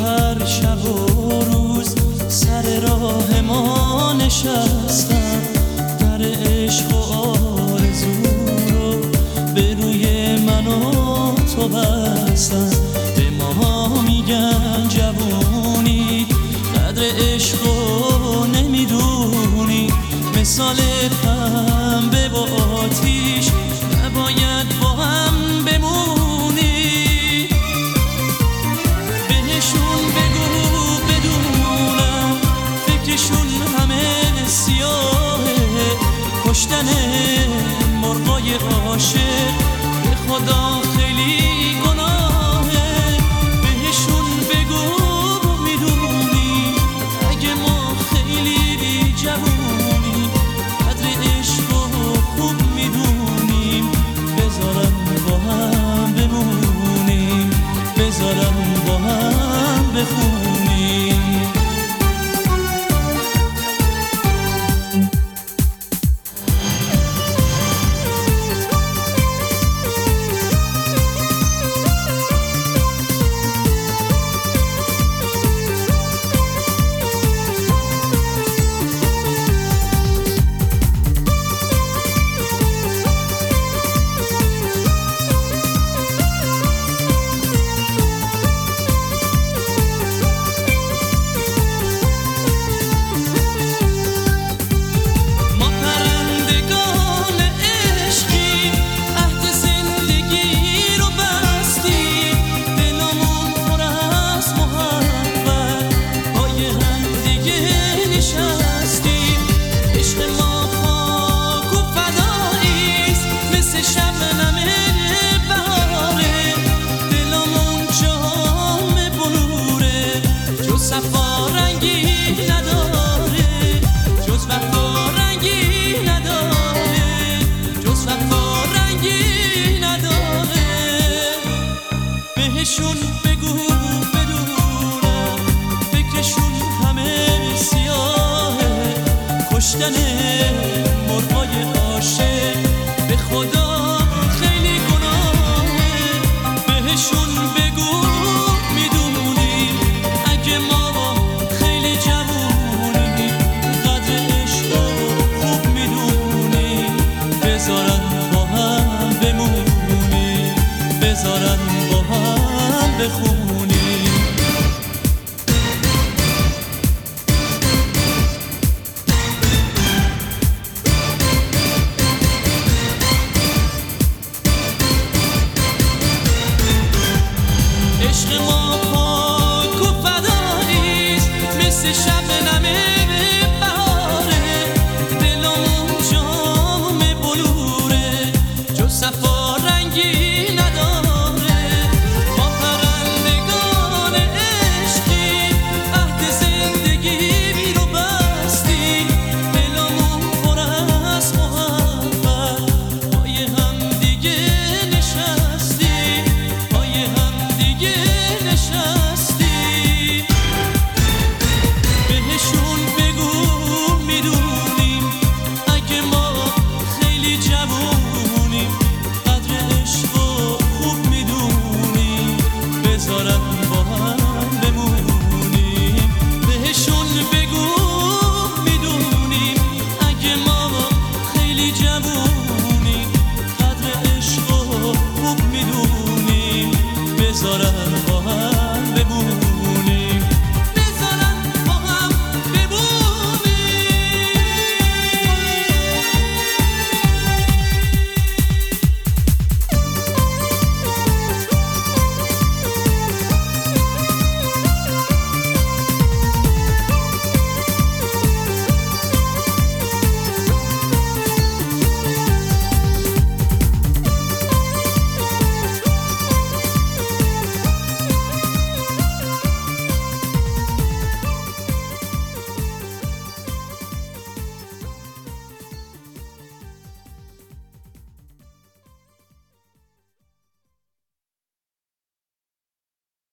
هر شب و روز سر راه ما نشستم، در عشق و آرزو رو به روی من و تو بستم. به ما میگن جوونی قدر عشق رو نمیدونی، مثال پنبه و آتیش نباید با هم بمونی. بهشون بگو بدونم فکرشون همه سیاهه، کشتن مرغای عاشق به خدا خیلی گناهه. بهشون بگو میدونی اگه ما خیلی جوونی قدر عشق رو خوب میدونیم، بذارن با هم بمونیم، بذارن با هم بخونیم. بهشون بگو بدونم فکرشون همه سیاهه، کشتن مرغای عاشق به خدا خیلی گناهه. بهشون بگو میدونی اگه ما خیلی جوونی قدر عشق رو خوب میدونی، بذارن با هم بمونی، بذارن با هم بخون.